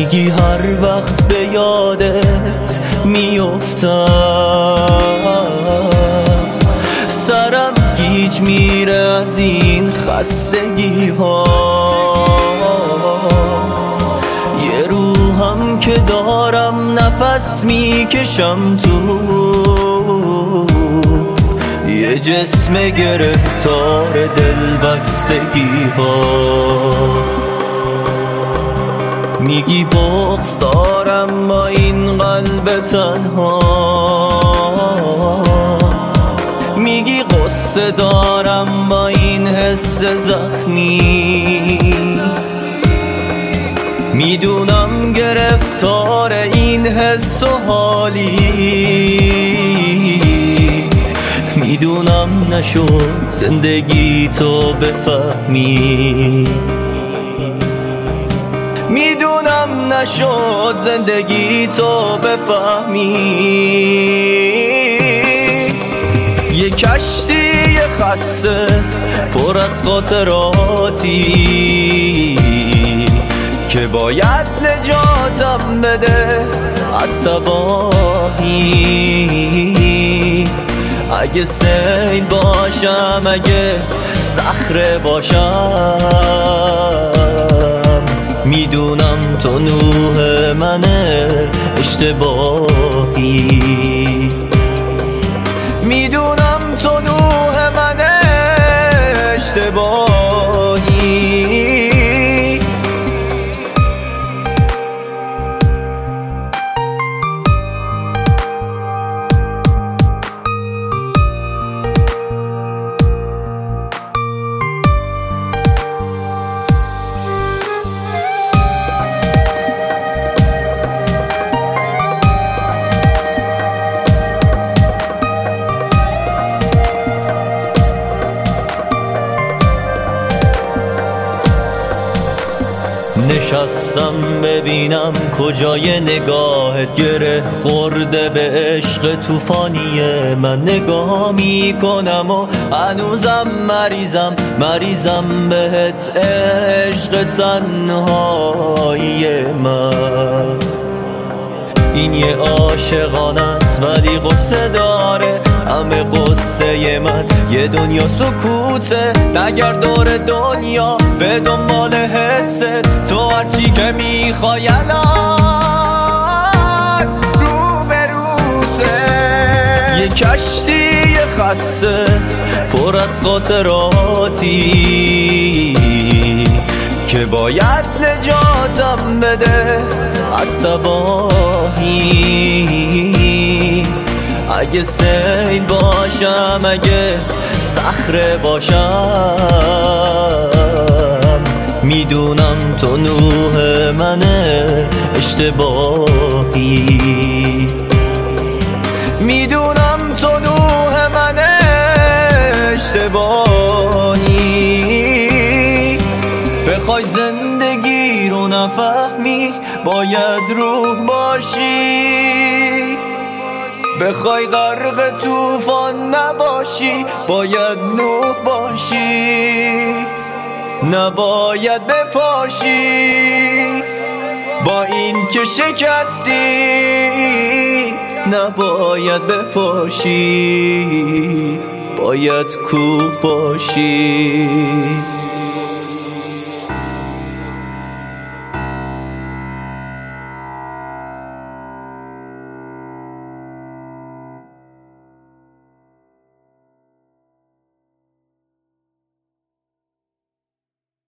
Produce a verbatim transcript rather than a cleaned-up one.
میگی هر وقت به یادت میافتم سرم گیج میره از این خستگی ها. یه روحم که دارم نفس میکشم تو، یه جسم گرفتار دلبستگی ها. میگی بغض دارم با این قلب تنها، میگی قصه دارم با این حس زخمی. میدونم گرفتار این حس و حالی، میدونم نشد زندگی تو بفهمی، میدونم نشد زندگی تو بفهمی. یه کشتی خسته پر از خاطراتی که باید نجاتم بده از تباهی. اگه سیل باشم، اگه صخره باشم، میدونم تو نوح منه اشتباهی، میدونم تو نوح منه اشتباهی. نشستم ببینم کجای نگاهت گره خورده به عشق توفانی من. نگاه میکنم و هنوزم مریضم مریضم بهت عشق تنهایی من. این یه عاشقانه است ولی قصه داره، همه قصه من یه دنیا سکوته. اگر دور دنیا به دنبال حسه، تو هرچی که میخوای الان رو به روته. یه کشتی خسته پر از خاطراتی که باید نجاتم بده از تباهی. اگه سیل باشم، اگه صخره باشم، میدونم تو نوح منه اشتباهی، میدونم تو نوح منه اشتباهی. بخوای زندگی رو نفهمی باید روح باشی، بخوای غرق طوفان نباشی باید نوح باشی. نباید بپاشی با این که شکستی، نباید بپاشی باید کوه باشی.